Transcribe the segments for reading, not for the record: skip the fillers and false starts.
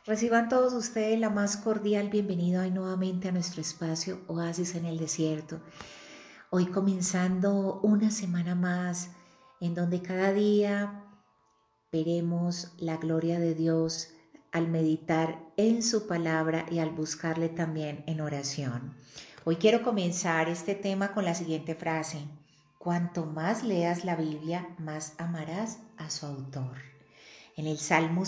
Reciban todos ustedes la más cordial bienvenida hoy nuevamente a nuestro espacio Oasis en el Desierto. Hoy comenzando una semana más en donde cada día veremos la gloria de Dios al meditar en su palabra y al buscarle también en oración. Hoy quiero comenzar este tema con la siguiente frase: cuanto más leas la Biblia, más amarás a su autor. En el Salmo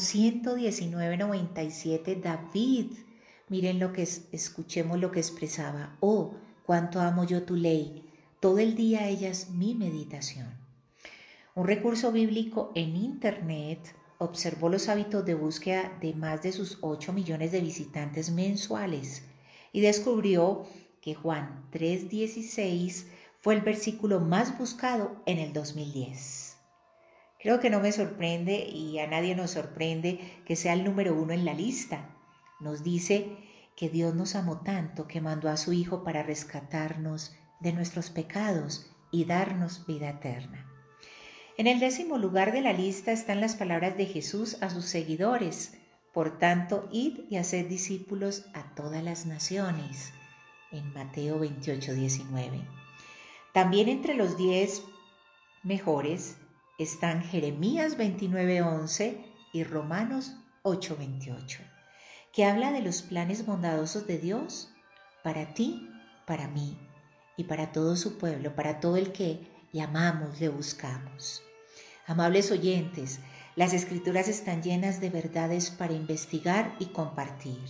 119:97, David, miren escuchemos lo que expresaba: oh, cuánto amo yo tu ley, todo el día ella es mi meditación. Un recurso bíblico en internet observó los hábitos de búsqueda de más de sus 8 millones de visitantes mensuales y descubrió que Juan 3:16 fue el versículo más buscado en el 2010. Creo que no me sorprende y a nadie nos sorprende que sea el número 1 en la lista. Nos dice que Dios nos amó tanto que mandó a su Hijo para rescatarnos de nuestros pecados y darnos vida eterna. En el 10º lugar de la lista están las palabras de Jesús a sus seguidores: por tanto, id y haced discípulos a todas las naciones, en Mateo 28:19. También entre los 10 mejores están Jeremías 29:11 y Romanos 8:28, que habla de los planes bondadosos de Dios para ti, para mí y para todo su pueblo, para todo el que le amamos, le buscamos. Amables oyentes, las Escrituras están llenas de verdades para investigar y compartir.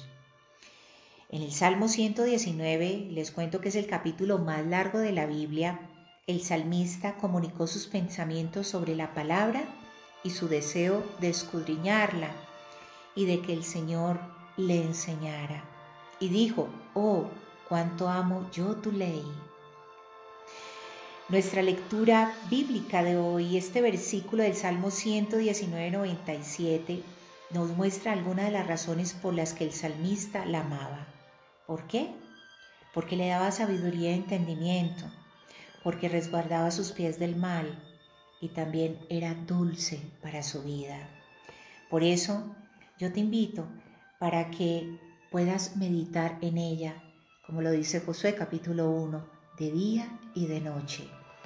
En el Salmo 119, les cuento que es el capítulo más largo de la Biblia. El salmista comunicó sus pensamientos sobre la palabra y su deseo de escudriñarla y de que el Señor le enseñara. Y dijo: oh, cuánto amo yo tu ley. Nuestra lectura bíblica de hoy, este versículo del Salmo 119:97, nos muestra algunas de las razones por las que el salmista la amaba. ¿Por qué? Porque le daba sabiduría y entendimiento, porque resguardaba sus pies del mal y también era dulce para su vida. Por eso yo te invito para que puedas meditar en ella, como lo dice Josué capítulo 1, de día y de noche.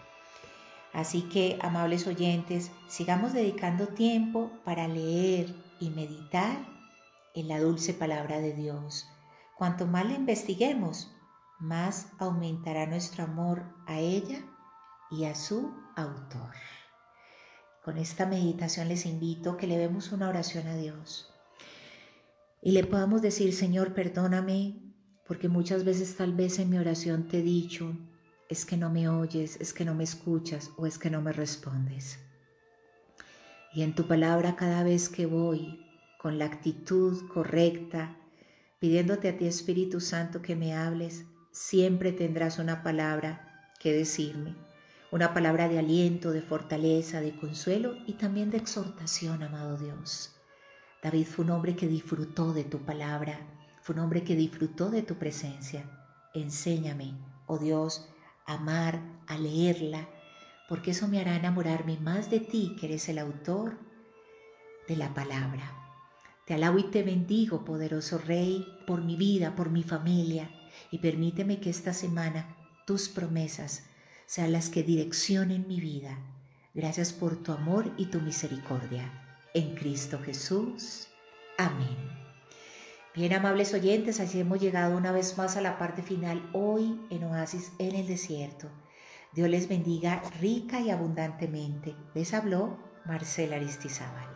Así que, amables oyentes, sigamos dedicando tiempo para leer y meditar en la dulce palabra de Dios. Cuanto más la investiguemos, más aumentará nuestro amor a ella y a su autor. Con esta meditación les invito a que le demos una oración a Dios y le podamos decir: Señor, perdóname, porque muchas veces tal vez en mi oración te he dicho: es que no me oyes, es que no me escuchas o es que no me respondes. Y en tu palabra, cada vez que voy con la actitud correcta, pidiéndote a ti, Espíritu Santo, que me hables, siempre tendrás una palabra que decirme, una palabra de aliento, de fortaleza, de consuelo y también de exhortación, amado Dios. David fue un hombre que disfrutó de tu palabra, fue un hombre que disfrutó de tu presencia. Enséñame, oh Dios, a amar, a leerla, porque eso me hará enamorarme más de ti, que eres el autor de la palabra. Te alabo y te bendigo, poderoso Rey, por mi vida, por mi familia, y permíteme que esta semana tus promesas sean las que direccionen mi vida. Gracias por tu amor y tu misericordia. En Cristo Jesús. Amén. Bien, amables oyentes, así hemos llegado una vez más a la parte final hoy en Oasis en el Desierto. Dios les bendiga rica y abundantemente. Les habló Marcela Aristizábal.